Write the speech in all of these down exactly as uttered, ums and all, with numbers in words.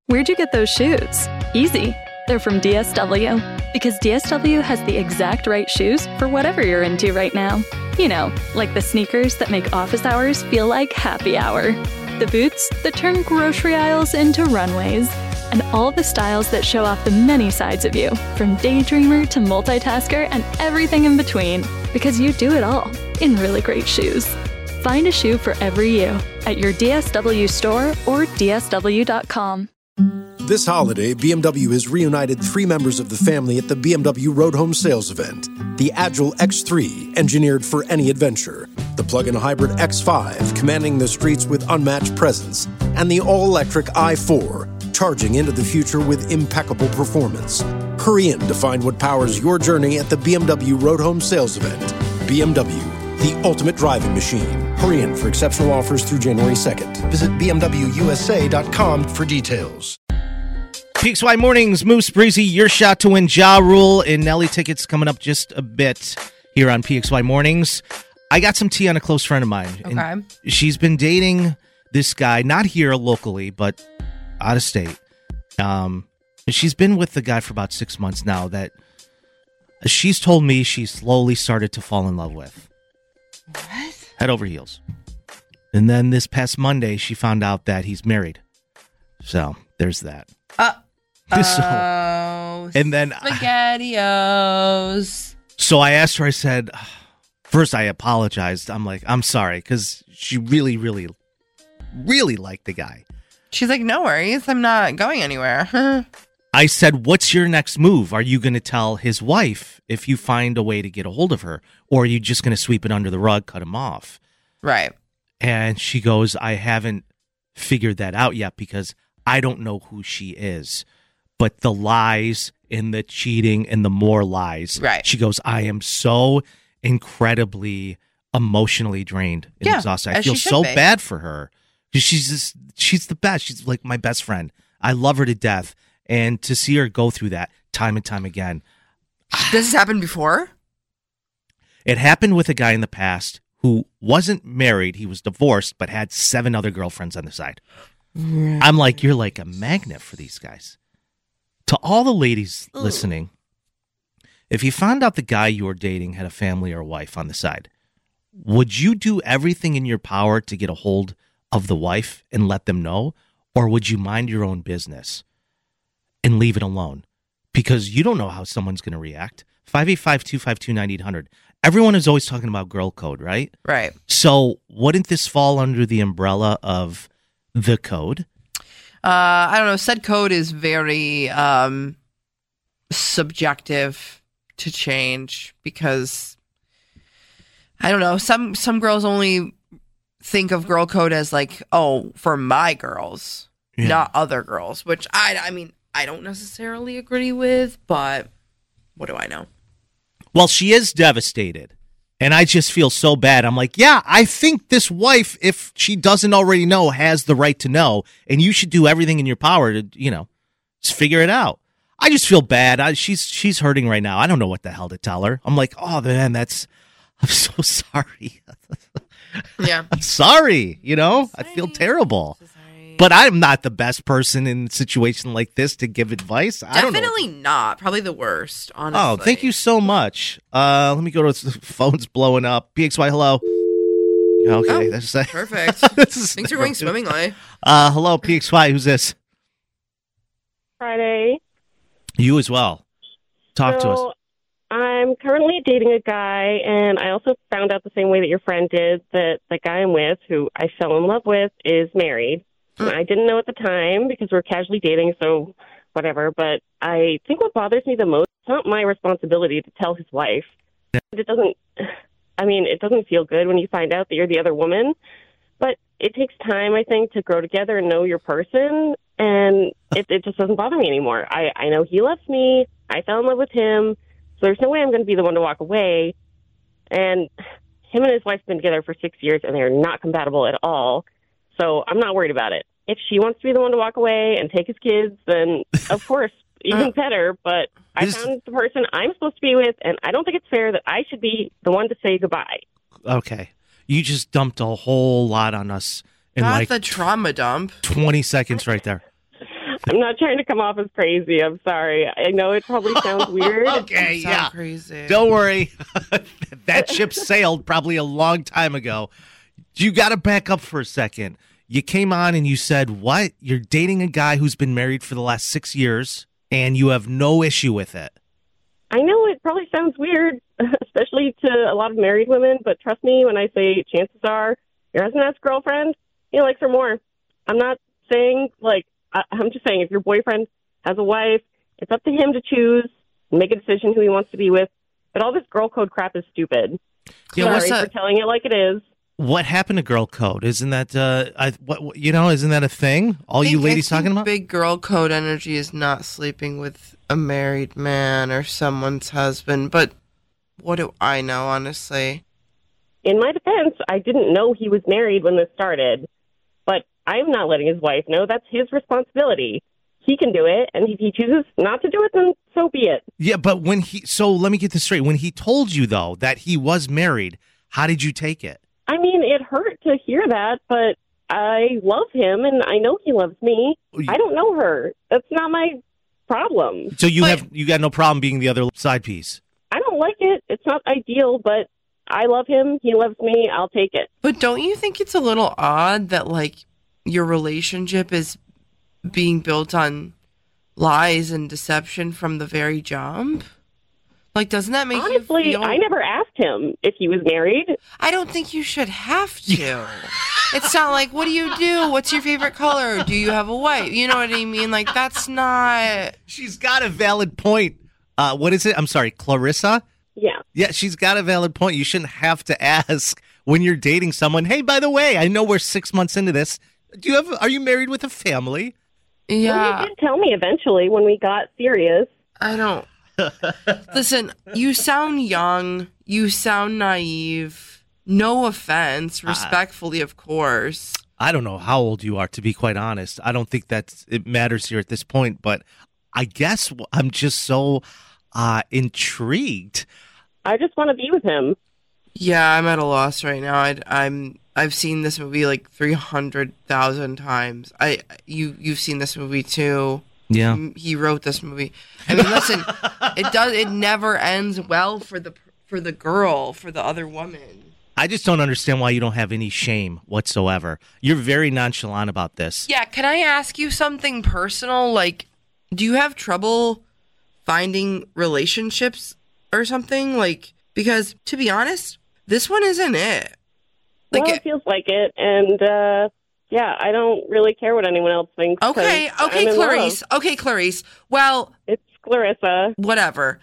Where'd you get those shoes? Easy. They're from D S W. Because D S W has the exact right shoes for whatever you're into right now. You know, like the sneakers that make office hours feel like happy hour. The boots that turn grocery aisles into runways. And all the styles that show off the many sides of you, from daydreamer to multitasker and everything in between. Because you do it all in really great shoes. Find a shoe for every you at your D S W store or D S W dot com. This holiday, B M W has reunited three members of the family at the B M W Road Home Sales Event. The Agile X three, engineered for any adventure. The plug-in hybrid X five, commanding the streets with unmatched presence. And the all-electric i four, charging into the future with impeccable performance. Hurry in to find what powers your journey at the B M W Road Home Sales Event. B M W, the ultimate driving machine. Hurry in for exceptional offers through January second. Visit B M W U S A dot com for details. P X Y Mornings, Moose Breezy, your shot to win Ja Rule and Nelly tickets coming up just a bit here on P X Y Mornings. I got some tea on a close friend of mine. Okay. And she's been dating this guy, not here locally, but out of state. Um, she's been with the guy for about six months now that she's told me she slowly started to fall in love with. What? Head over heels. And then this past Monday, she found out that he's married. So there's that. Uh, So- oh, and then SpaghettiOs. So I asked her, I said, first I apologized. I'm like, I'm sorry, because she really, really, really liked the guy. She's like, no worries, I'm not going anywhere. I said, what's your next move? Are you going to tell his wife if you find a way to get a hold of her? Or are you just going to sweep it under the rug, cut him off? Right. And she goes, I haven't figured that out yet because I don't know who she is. But the lies and the cheating and the more lies. Right. She goes, I am so incredibly emotionally drained and Yeah, exhausted. I as feel she should so be. bad for her. Because she's just, she's the best. She's like my best friend. I love her to death. And to see her go through that time and time again. This has happened before? It happened with a guy in the past who wasn't married. He was divorced, but had seven other girlfriends on the side. Right. I'm like, you're like a magnet for these guys. To all the ladies Ooh. listening, if you found out the guy you were dating had a family or a wife on the side, would you do everything in your power to get a hold of the wife and let them know? Or would you mind your own business and leave it alone? Because you don't know how someone's going to react. five eight five, two five two, nine eight hundred. Everyone is always talking about girl code, right? Right. So wouldn't this fall under the umbrella of the code? Uh, I don't know. Said code is very um, subjective to change because, I don't know, some some girls only think of girl code as like, oh, for my girls, Yeah. not other girls, which I, I mean, I don't necessarily agree with, but what do I know? Well, she is devastated. And I just feel so bad. I'm like, yeah, I think this wife, if she doesn't already know, has the right to know. And you should do everything in your power to, you know, just figure it out. I just feel bad. I, she's she's hurting right now. I don't know what the hell to tell her. I'm like, oh, man, that's, I'm so sorry. Yeah. I'm sorry. You know, I feel terrible. But I'm not the best person in a situation like this to give advice. I don't know. Definitely not. Probably the worst, honestly. Oh, thank you so much. Uh, let me go to the phone's blowing up. P X Y, hello. Okay, Oh, that's perfect. this is Things are going swimmingly. Uh, hello, P X Y. Who's this? Friday. You as well. Talk to us. So, I'm currently dating a guy, and I also found out the same way that your friend did that the guy I'm with, who I fell in love with, is married. Mm. I didn't know at the time because we're casually dating, so whatever. But I think what bothers me the most, it's not my responsibility to tell his wife. It doesn't, I mean, it doesn't feel good when you find out that you're the other woman. But it takes time, I think, to grow together and know your person. And it, it just doesn't bother me anymore. I, I know he loves me. I fell in love with him. So there's no way I'm going to be the one to walk away. And him and his wife have been together for six years, and they're not compatible at all. So I'm not worried about it. If she wants to be the one to walk away and take his kids, then of course, even better. But I This- found the person I'm supposed to be with, and I don't think it's fair that I should be the one to say goodbye. Okay. You just dumped a whole lot on us in Not like the trauma dump. twenty seconds right there. I'm not trying to come off as crazy. I'm sorry. I know it probably sounds weird. Okay, You sound yeah. crazy. Don't worry. That ship sailed probably a long time ago. You got to back up for a second. You came on and you said, what? You're dating a guy who's been married for the last six years and you have no issue with it. I know it probably sounds weird, especially to a lot of married women, but trust me when I say chances are your husband's girlfriend, he likes her more. I'm not saying, like, I- I'm just saying if your boyfriend has a wife, it's up to him to choose, make a decision who he wants to be with. But all this girl code crap is stupid. Yeah, Sorry what's for that? telling it like it is. What happened to girl code? Isn't that, uh, I, what, what- you know, isn't that a thing? All you think- ladies I think talking about? Big girl code energy is not sleeping with a married man or someone's husband. But what do I know, honestly? In my defense, I didn't know he was married when this started, but I'm not letting his wife know. That's his responsibility. He can do it, and if he chooses not to do it, then so be it. Yeah, but when he, so let me get this straight. When he told you, though, that he was married, how did you take it? I mean, it hurt to hear that, but I love him, and I know he loves me. I don't know her. That's not my problem. So you But- have, you got no problem being the other side piece. I don't like it. It's not ideal, but I love him. He loves me. I'll take it. But don't you think it's a little odd that, like, your relationship is being built on lies and deception from the very jump? Like, doesn't that make Honestly, you feel... I never asked him if he was married. I don't think you should have to. It's not like, what do you do? What's your favorite color? Do you have a wife? You know what I mean? Like, that's not... She's got a valid point. Uh, what is it? I'm sorry, Clarissa? Yeah. Yeah, she's got a valid point. You shouldn't have to ask when you're dating someone, hey, by the way, I know we're six months into this. Do you have, are you married with a family? Well, Yeah, he did tell me eventually when we got serious. I don't... Listen, you sound young. You sound naive. No offense. Respectfully, of course. I don't know how old you are, to be quite honest. I don't think that it matters here at this point, but I guess I'm just so uh, intrigued. I just want to be with him. Yeah, I'm at a loss right now. I, I'm... I've seen this movie like three hundred thousand times. I you you've seen this movie too. Yeah. M- He wrote this movie. I mean, listen, it does it never ends well for the for the girl, for the other woman. I just don't understand why you don't have any shame whatsoever. You're very nonchalant about this. Yeah, can I ask you something personal? Like, do you have trouble finding relationships or something? Like, because to be honest, this one isn't it. Like, well, it- it feels like it, and uh, yeah, I don't really care what anyone else thinks. 'cause okay, I'm okay, in Clarice. love. Okay, Clarice. Well, It's Clarissa. whatever.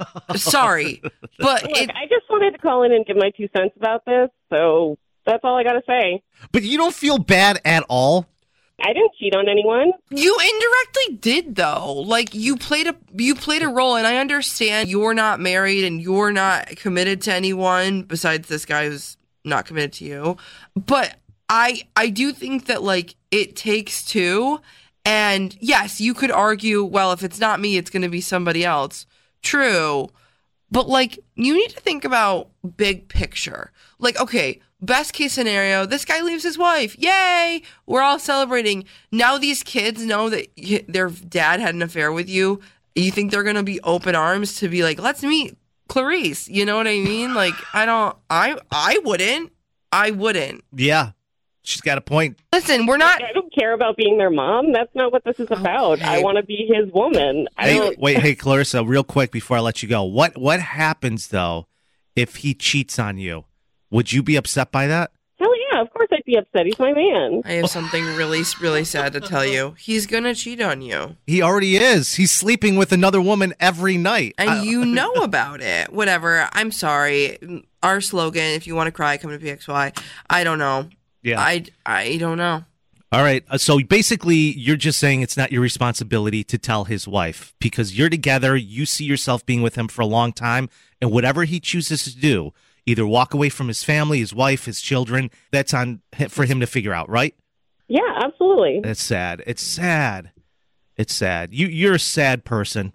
Sorry, but Look, it, I just wanted to call in and give my two cents about this, so that's all I got to say. But you don't feel bad at all? I didn't cheat on anyone. you indirectly did though. Like you played a you played a role, and I understand you're not married and you're not committed to anyone besides this guy who's not committed to you. But I I do think that like it takes two. And yes, you could argue, well, if it's not me, it's going to be somebody else. True. But like, you need to think about big picture. Like, okay, best case scenario, this guy leaves his wife. Yay! We're all celebrating. Now these kids know that y- their dad had an affair with you. You think they're going to be open arms to be like, let's meet Clarice. You know what I mean? Like, I don't, I, I wouldn't. I wouldn't. Yeah. She's got a point. Listen, we're not. I don't care about being their mom. That's not what this is about. Okay. I want to be his woman. I Hey, don't. wait, hey, Clarissa, real quick before I let you go. What what happens, though, if he cheats on you? Would you be upset by that? Hell yeah, of course I'd be upset. He's my man. I have something really, really sad to tell you. He's gonna cheat on you, He already is. He's sleeping with another woman every night. and I- you know about it. Whatever. I'm sorry. Our slogan: if you want to cry, come to P X Y. I don't know. yeah. I I don't know. All right. uh, So basically, you're just saying it's not your responsibility to tell his wife because you're together. You see yourself being with him for a long time, and whatever he chooses to do, either walk away from his family, his wife, his children, that's on hi- for him to figure out, right? Yeah, absolutely. It's sad. It's sad. It's sad. You you're a sad person.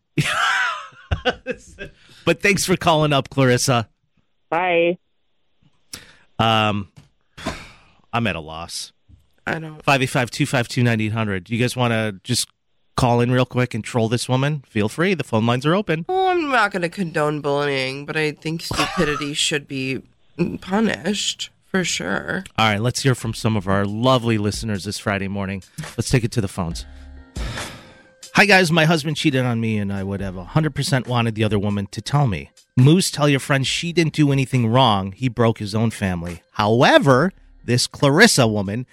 But thanks for calling up, Clarissa. Bye. Um, I'm at a loss. I don't. five eight five, two five two, nine eight hundred. Do you guys want to just call in real quick and troll this woman, feel free. The phone lines are open. Oh, I'm not going to condone bullying, but I think stupidity should be punished for sure. All right, let's hear from some of our lovely listeners this Friday morning. Let's take it to the phones. Hi, guys. My husband cheated on me, and I would have one hundred percent wanted the other woman to tell me. Moose, tell your friend she didn't do anything wrong. He broke his own family. However, this Clarissa woman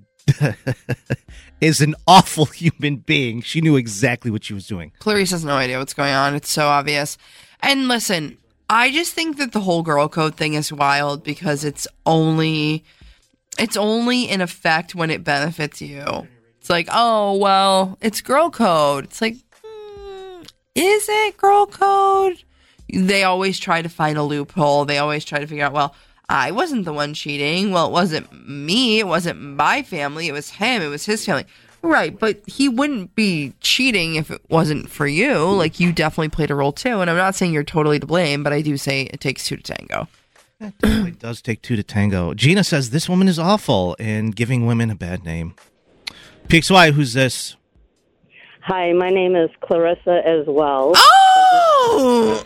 is an awful human being. She knew exactly what she was doing. Clarice has no idea what's going on. It's so obvious. And listen, I just think that the whole girl code thing is wild because it's only it's only in effect when it benefits you. It's like, oh, well, it's girl code. It's like, mm, is it girl code? They always try to find a loophole. They always try to figure out, well, I wasn't the one cheating. Well, it wasn't me. It wasn't my family. It was him. It was his family. Right, but he wouldn't be cheating if it wasn't for you. Like, you definitely played a role, too. And I'm not saying you're totally to blame, but I do say it takes two to tango. It definitely does take two to tango. Gina says, this woman is awful and giving women a bad name. P X Y, who's this? Hi, my name is Clarissa as well. Oh!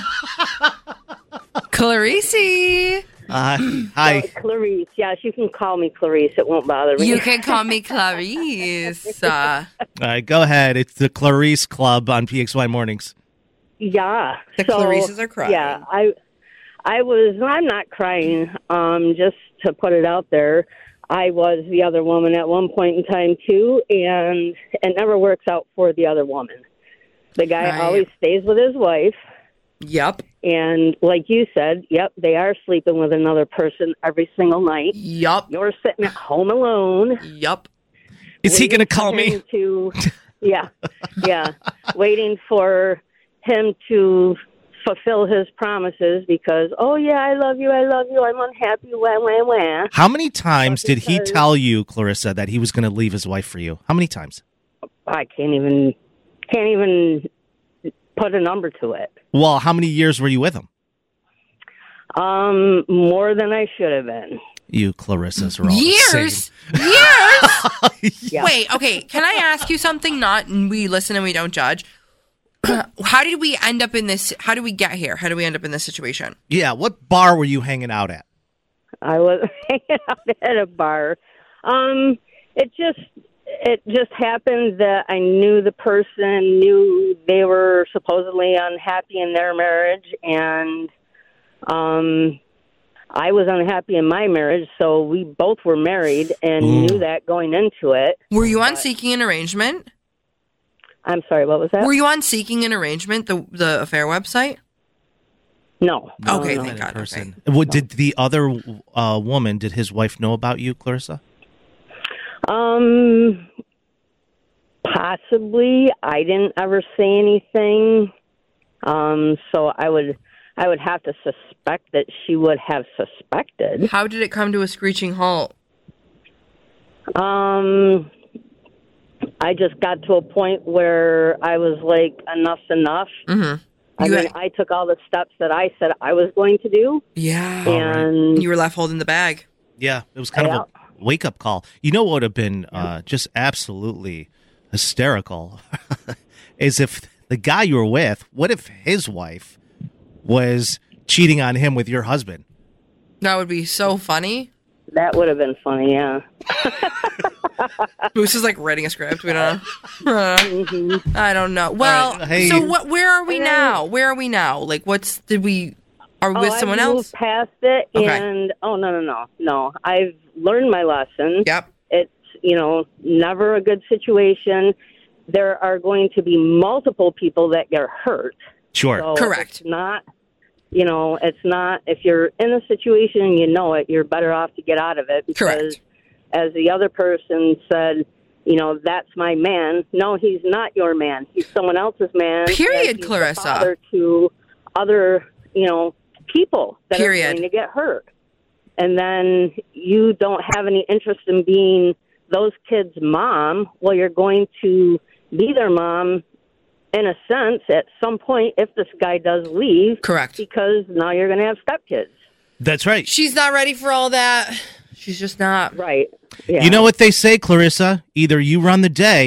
Clarice. Uh, hi. Oh, Clarice. Yes, you can call me Clarice. It won't bother me. You can call me Clarice. Uh, All right, go ahead. It's the Clarice Club on P X Y Mornings. Yeah. The so, Clarices are crying. Yeah, I, I was. I'm not crying. Um, just to put it out there, I was the other woman at one point in time too, and it never works out for the other woman. The guy Right. always stays with his wife. Yep. And like you said, yep, they are sleeping with another person every single night. Yep. You're sitting at home alone. Yep. Is he waiting going to call for me? him To, yeah, yeah. Waiting for him to fulfill his promises because, oh, yeah, I love you, I love you, I'm unhappy, wah, wah, wah. How many times did he Because- tell you, Clarissa, that he was going to leave his wife for you? How many times? I can't even, can't even put a number to it. Well, how many years were you with him? Um, more than I should have been. You Clarissas are all Years? the Years? Yeah. Wait, okay. Can I ask you something? Not we listen and we don't judge. How did we end up in this? How did we get here? How did we end up in this situation? same. Yeah, what bar were you hanging out at? I was hanging out at a bar. Um, it just it just happened that I knew the person, knew they were supposedly unhappy in their marriage, and um, I was unhappy in my marriage. So we both were married and Ooh. knew that going into it. Were you on Seeking an Arrangement? I'm sorry, what was that? Were you on Seeking an Arrangement, the the affair website? No. no, Okay, no. thank In God. person. What, did the other uh, woman, did his wife know about you, Clarissa? Um, possibly. I didn't ever say anything. Um, so I would, I would have to suspect that she would have suspected. How did it come to a screeching halt? Um, I just got to a point where I was like, enough's enough. Mm-hmm. I You mean, had- I took all the steps that I said I was going to do, Yeah. and You were left holding the bag. Yeah, it was kind Yeah. of a wake-up call. You know what would have been uh, just absolutely hysterical is if the guy you were with, what if his wife was cheating on him with your husband? That would be so funny. that would have been funny. Yeah. Moose is like writing a script. We don't know. Uh, I don't know. Well, right, hey. so what? Where are we now? Where are we now? Like, what's did we? Are we Oh, with someone I've else? moved past it, Okay. and oh no, no, no, no! I've learned my lesson. Yep. It's you know never a good situation. There are going to be multiple people that get hurt. Sure. So Correct. It's not, you know, it's not. If you're in a situation and you know it, you're better off to get out of it because, Correct. as the other person said, you know, that's my man. No, he's not your man. He's someone else's man. Period, and he's the Clarissa. father to other, you know, people that Period. are going to get hurt, and then you don't have any interest in being those kids' mom. Well, you're going to be their mom in a sense at some point if this guy does leave. Correct. Because now you're going to have stepkids. That's right. She's not ready for all that. She's just not. Right. Yeah. You know what they say, Clarissa? Either you run the day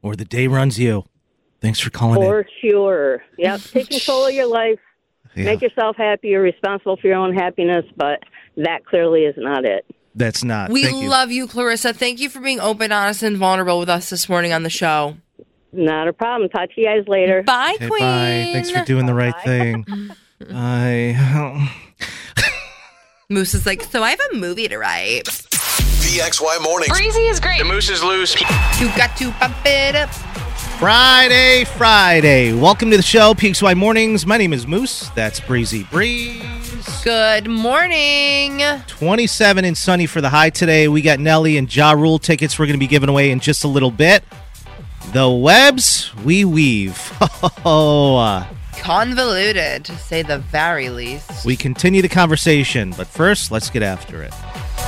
or the day runs you. Thanks for calling For in. sure. Yep. Take control of your life. Yeah. Make yourself happy. You're responsible for your own happiness, but that clearly is not it. That's not. We Thank you. love you, Clarissa. Thank you for being open, honest, and vulnerable with us this morning on the show. Not a problem. Talk to you guys later. Bye, Okay, Queen. bye. Thanks for doing the right thing. Bye. Moose is like, so I have a movie to write. P X Y Mornings. Breezy is great. The moose is loose. You got to bump it up. Friday, Friday. Welcome to the show, P X Y Mornings. My name is Moose. That's Breezy Breeze. Good morning. twenty-seven and sunny for the high today. We got Nelly and Ja Rule tickets we're going to be giving away in just a little bit. The webs we weave. Oh, uh, Convoluted, to say the very least. we continue the conversation, but first, let's get after it.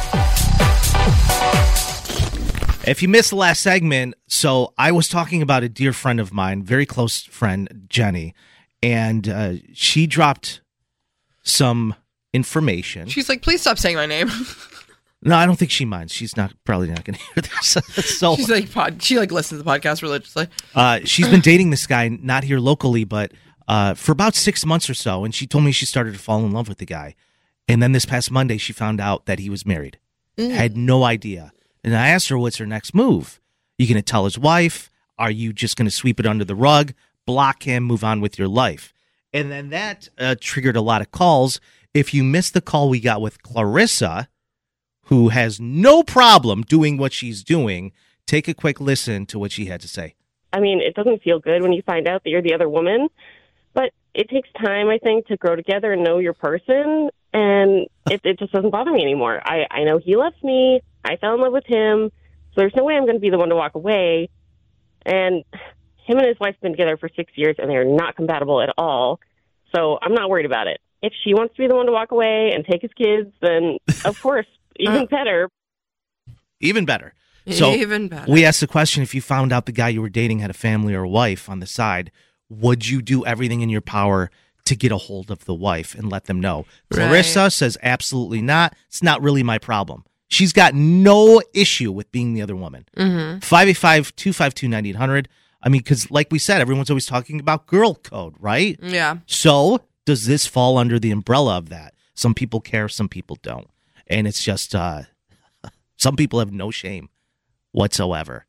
If you missed the last segment, so I was talking about a dear friend of mine, very close friend, Jenny, and uh, she dropped some information. She's like, please stop saying my name. No, I don't think she minds. She's not probably not going to hear this. So She's like, pod, she like listens to the podcast religiously. uh, she's been dating this guy, not here locally, but uh, for about six months or so, and she told me she started to fall in love with the guy. And then this past Monday, she found out that he was married. Mm. Had no idea. And I asked her, what's her next move? You going to tell his wife? Are you just going to sweep it under the rug, block him, move on with your life? And then that uh, triggered a lot of calls. If you missed the call we got with Clarissa, who has no problem doing what she's doing, take a quick listen to what she had to say. I mean, it doesn't feel good when you find out that you're the other woman, but it takes time, I think, to grow together and know your person, and it, it just doesn't bother me anymore. I, I know he loves me. I fell in love with him, so there's no way I'm going to be the one to walk away. And him and his wife have been together for six years, and they're not compatible at all, so I'm not worried about it. If she wants to be the one to walk away and take his kids, then, of course, even better. Even better. So Even better. we asked the question, if you found out the guy you were dating had a family or a wife on the side, would you do everything in your power to get a hold of the wife and let them know? Right. Clarissa says absolutely not. It's not really my problem. She's got no issue with being the other woman. Mm-hmm. five eight five, two five two, nine eight hundred. I mean, because like we said, everyone's always talking about girl code, right? Yeah. So does this fall under the umbrella of that? Some people care, some people don't. And it's just, uh, some people have no shame whatsoever.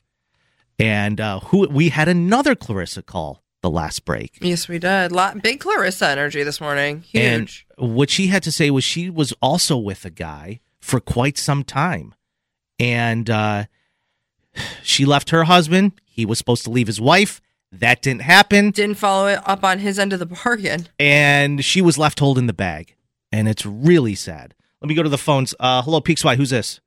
And uh, who we had another Clarissa call the last break. Yes, we did. Lot, big Clarissa energy this morning. Huge. And what she had to say was she was also with a guy for quite some time. And uh, she left her husband. He was supposed to leave his wife. That didn't happen. Didn't follow it up on his end of the bargain. And she was left holding the bag. And it's really sad. Let me go to the phones. Uh, hello, P X Y. Who's this?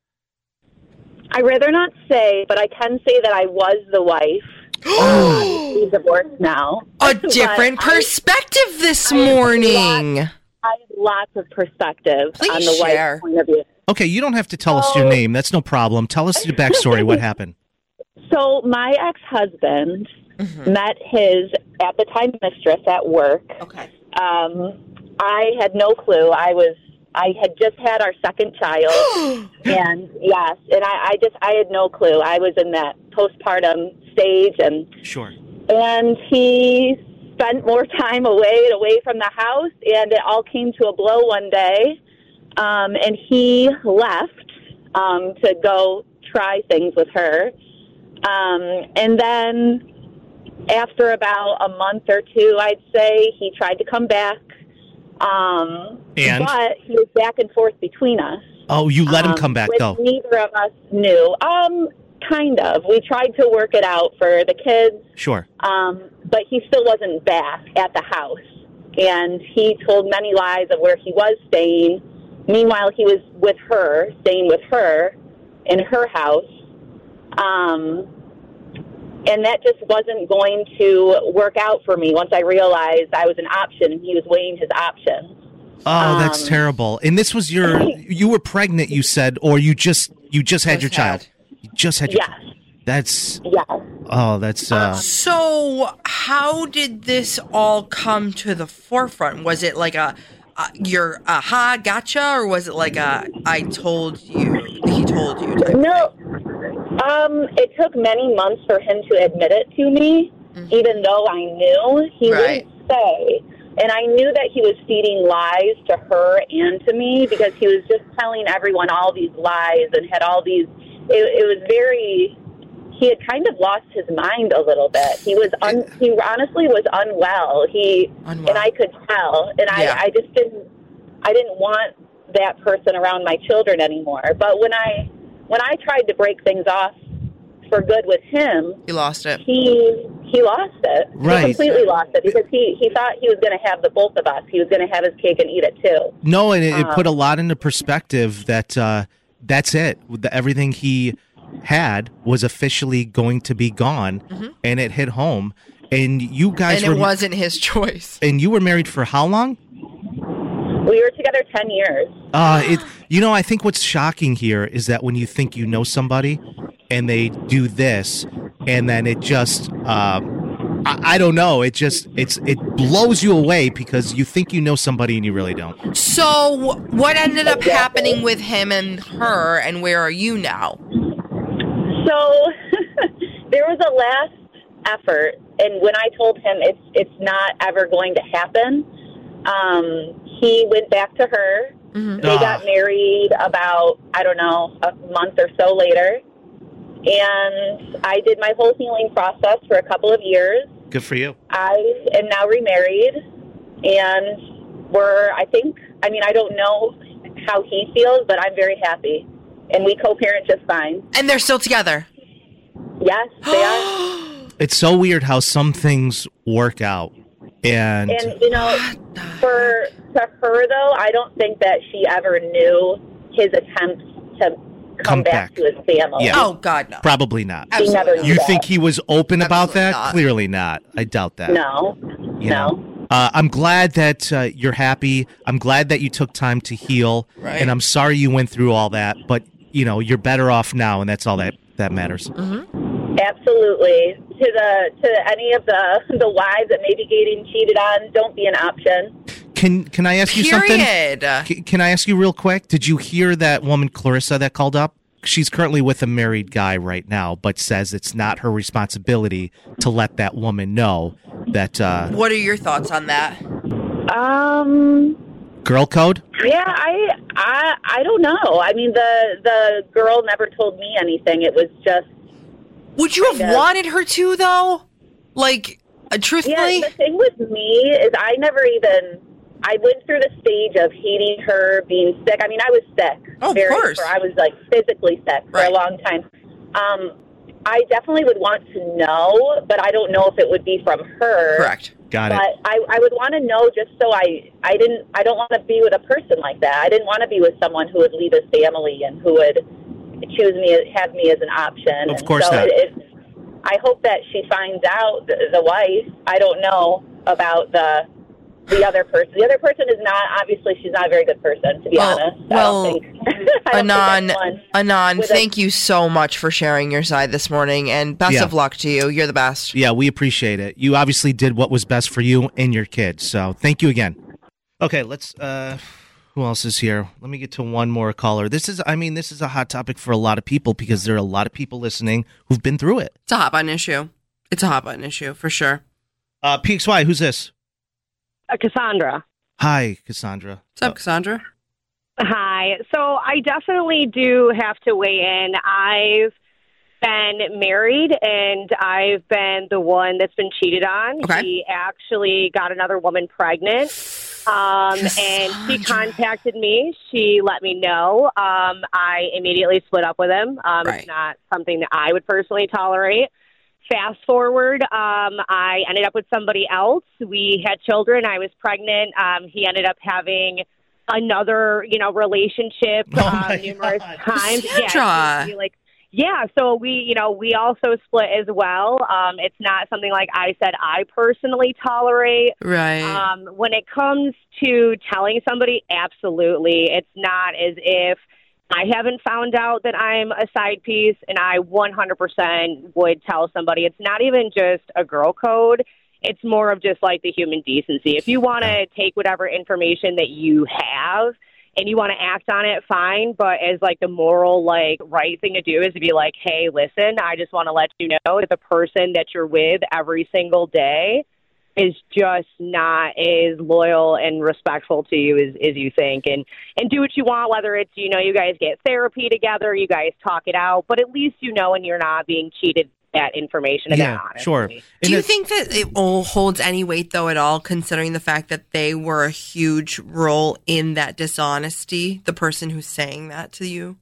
I'd rather not say, but I can say that I was the wife. um, she's divorced now. A But different I- perspective this I have morning. I have lots of perspective Please on the share. wife's point of view. Okay, you don't have to tell us your Oh. name. That's no problem. Tell us your backstory. What happened? So my ex-husband Mm-hmm. met his, at the time, mistress at work. Okay. Um, I had no clue. I was, I had just had our second child, and yes, and I, I just, I had no clue. I was in that postpartum stage, and Sure. and he spent more time away and away from the house, and it all came to a blow one day, um, and he left um, to go try things with her, um, and then after about a month or two, I'd say, he tried to come back, um, And? but he was back and forth between us. Oh, you let him Um, come back, which though. Neither of us knew. Um, kind of. We tried to work it out for the kids, Sure. um, but he still wasn't back at the house. And he told many lies of where he was staying. Meanwhile, he was with her, staying with her in her house. Um, and that just wasn't going to work out for me once I realized I was an option and he was weighing his options. Oh, that's Um, terrible. And this was your, you were pregnant, you said, or you just, you just had Just your child. had. You just had your Yes. That's, Yes. oh, that's, uh, So, how did this all come to the forefront? Was it like a, uh, your aha, gotcha, or was it like a I told you, he told you type No. Um, it took many months for him to admit it to me, mm-hmm. even though I knew he right. wouldn't say. And I knew that he was feeding lies to her and to me because he was just telling everyone all these lies and had all these, it, it was very, he had kind of lost his mind a little bit. He was, un, he honestly was unwell. He, unwell. And I could tell. And yeah. I, I just didn't, I didn't want that person around my children anymore. But when I, when I tried to break things off for good with him, he lost it. He he lost it. Right. He completely lost it because he, he thought he was going to have the both of us. He was going to have his cake and eat it too. No, and it, um, it put a lot into perspective that uh, that's it. The, everything he had was officially going to be gone, mm-hmm. and it hit home. And you guys and were, it wasn't his choice. And you were married for how long? We were together ten years. Uh, it, you know, I think what's shocking here is that when you think you know somebody and they do this, and then it just, um, I, I don't know, it just, it's it blows you away because you think you know somebody and you really don't. So what ended up happening with him and her, and where are you now? So there was a last effort, and when I told him it's it's not ever going to happen, um, he went back to her. Mm-hmm. They got married about, I don't know, a month or so later. And I did my whole healing process for a couple of years. Good for you. I am now remarried. And we're, I think, I mean, I don't know how he feels, but I'm very happy. And we co-parent just fine. And they're still together? Yes, they are. It's so weird how some things work out. And, and you know, for to her, though, I don't think that she ever knew his attempts to come, come back, back to his family. Yeah. Oh, God, no. Probably not. He never knew you that. think he was open Absolutely about that? not. Clearly not. I doubt that. No, you no. Know? Uh, I'm glad that uh, you're happy. I'm glad that you took time to heal. Right. And I'm sorry you went through all that. But, you know, you're better off now, and that's all that, that matters. Mm-hmm. Absolutely. To the to any of the the wives that may be getting cheated on, don't be an option. Can Can I ask you Period. something? Can, can I ask you real quick? Did you hear that woman Clarissa that called up? She's currently with a married guy right now, but says it's not her responsibility to let that woman know that. Uh, what are your thoughts on that? Um. Girl code? Yeah, I, I I don't know. I mean, the the girl never told me anything. It was just. Would you have guess. wanted her to, though? Like, uh, truthfully? Yeah, the thing with me is I never even, I went through the stage of hating her, being sick. I mean, I was sick. Oh, of very, course. I was, like, physically sick for right. a long time. Um, I definitely would want to know, but I don't know if it would be from her. Correct. Got it. But I, I would want to know just so I, I didn't, I don't want to be with a person like that. I didn't want to be with someone who would leave his family and who would choose me, have me as an option. Of course so not. It, it, I hope that she finds out, the, the wife. I don't know about the the other person. The other person is not, obviously, she's not a very good person, to be well, honest. Well, I don't think, I don't Anon, think Anon, with thank a, you so much for sharing your side this morning, and best Yeah. of luck to you. You're the best. Yeah, we appreciate it. You obviously did what was best for you and your kids, so thank you again. Okay, let's, uh, who else is here? Let me get to one more caller. This is, I mean, this is a hot topic for a lot of people because there are a lot of people listening who've been through it. It's a hot button issue. It's a hot button issue, for sure. Uh, P X Y, who's this? Uh, Cassandra. Hi, Cassandra. What's up, Cassandra? Hi. So I definitely do have to weigh in. I've been married, and I've been the one that's been cheated on. Okay. He actually got another woman pregnant, um, and she contacted me. She let me know. Um, I immediately split up with him. Um, Right. It's not something that I would personally tolerate. Fast forward, um, I ended up with somebody else. We had children. I was pregnant. Um, he ended up having another, you know, relationship Oh um, my numerous God. times. Cassandra. Yeah, like yeah. So we, you know, we also split as well. Um, it's not something like I said I personally tolerate. Right. Um, when it comes to telling somebody, absolutely, it's not as if I haven't found out that I'm a side piece, and I one hundred percent would tell somebody. It's not even just a girl code. It's more of just like the human decency. If you want to take whatever information that you have and you want to act on it, fine. But as like the moral, like right thing to do is to be like, hey, listen, I just want to let you know that the person that you're with every single day is just not as loyal and respectful to you as, as you think. And, and do what you want, whether it's, you know, you guys get therapy together, you guys talk it out, but at least you know and you're not being cheated that information. Yeah, honestly. sure. Do And you it- think that it all holds any weight, though, at all, considering the fact that they were a huge role in that dishonesty, the person who's saying that to you?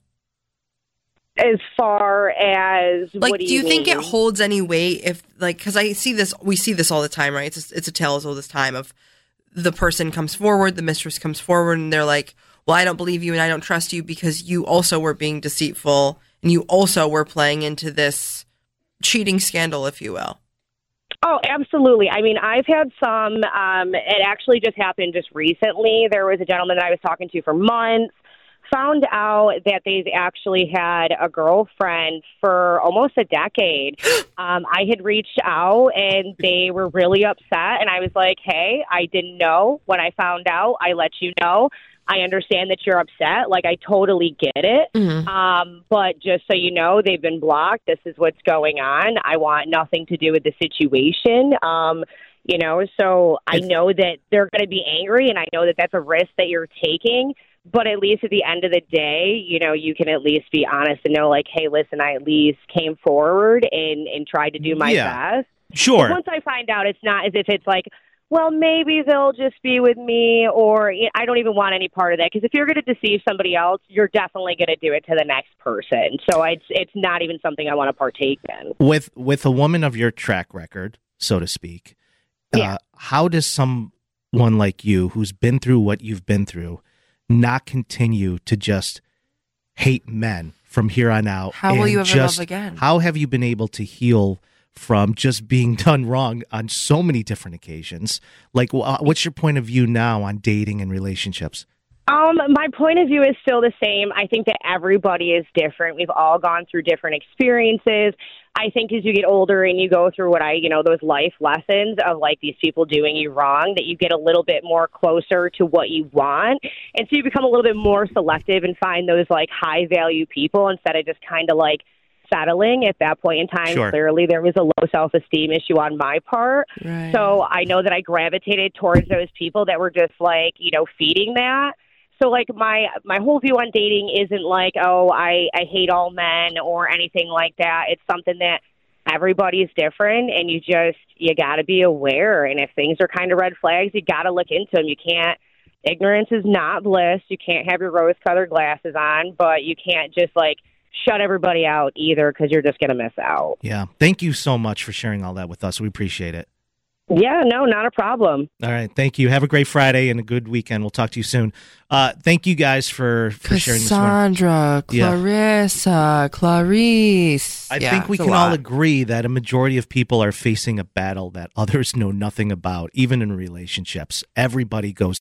As far as, Like, what do, do you, you think mean? it holds any weight if, like, because I see this, we see this all the time, right? It's a, it's a tale as old as time of the person comes forward, the mistress comes forward, and they're like, well, I don't believe you and I don't trust you because you also were being deceitful and you also were playing into this cheating scandal, if you will. Oh, absolutely. I mean, I've had some, um, it actually just happened just recently. There was a gentleman that I was talking to for months, found out that they've actually had a girlfriend for almost a decade. Um, I had reached out and they were really upset. And I was like, hey, I didn't know. When I found out, I let you know. I understand that you're upset. Like, I totally get it. Mm-hmm. Um, but just so you know, they've been blocked. This is what's going on. I want nothing to do with the situation. Um, you know, so I know that they're going to be angry, and I know that that's a risk that you're taking. But at least at the end of the day, you know, you can at least be honest and know, like, hey, listen, I at least came forward and, and tried to do my Yeah. best. Sure. But once I find out, it's not as if it's like, well, maybe they'll just be with me, or you know, I don't even want any part of that. Because if you're going to deceive somebody else, you're definitely going to do it to the next person. So it's it's not even something I want to partake in. With with a woman of your track record, so to speak, Yeah. uh, how does someone like you, who's been through what you've been through, not continue to just hate men from here on out? How will and you ever just, love again? How have you been able to heal from just being done wrong on so many different occasions? Like, wh- what's your point of view now on dating and relationships? Um, my point of view is still the same. I think that everybody is different. We've all gone through different experiences. I think as you get older and you go through what I, you know, those life lessons of like these people doing you wrong, that you get a little bit more closer to what you want. And so you become a little bit more selective and find those like high value people instead of just kind of like settling at that point in time. Sure. Clearly there was a low self-esteem issue on my part. Right. So I know that I gravitated towards those people that were just like, you know, feeding that. So like my my whole view on dating isn't like, oh, I, I hate all men or anything like that. It's something that everybody's different, and you just, you got to be aware. And if things are kind of red flags, you got to look into them. You can't, ignorance is not bliss. You can't have your rose-colored glasses on, but you can't just like shut everybody out either, because you're just going to miss out. Yeah. Thank you so much for sharing all that with us. We appreciate it. Yeah, no, not a problem. All right. Thank you. Have a great Friday and a good weekend. We'll talk to you soon. Uh, thank you guys for, for sharing this morning. Cassandra, Yeah. Clarissa, Clarice. I Yeah, think we it's a can all lot. agree that a majority of people are facing a battle that others know nothing about, even in relationships. Everybody goes